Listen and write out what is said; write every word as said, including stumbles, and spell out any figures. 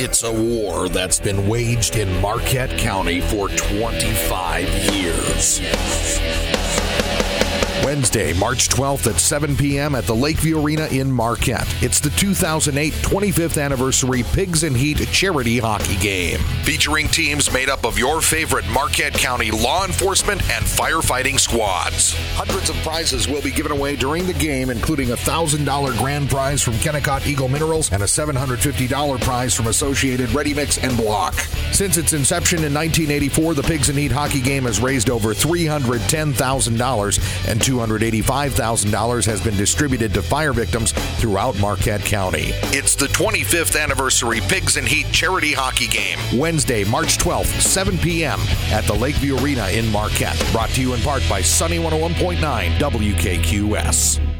It's a war that's been waged in Marquette County for twenty-five years. Wednesday, March twelfth at seven p.m. at the Lakeview Arena in Marquette. It's the two thousand eight twenty-fifth Anniversary Pigs in Heat Charity Hockey Game. Featuring teams made up of your favorite Marquette County law enforcement and firefighting squads. Hundreds of prizes will be given away during the game, including a one thousand dollars grand prize from Kennecott Eagle Minerals and a seven hundred fifty dollars prize from Associated Ready Mix and Block. Since its inception in nineteen eighty-four, the Pigs in Heat Hockey Game has raised over three hundred ten thousand dollars and two hundred eighty-five thousand dollars has been distributed to fire victims throughout Marquette County. It's the twenty-fifth Anniversary Pigs in Heat Charity Hockey Game, Wednesday, March twelfth, seven p.m. at the Lakeview Arena in Marquette. Brought to you in part by Sunny one oh one point nine W K Q S.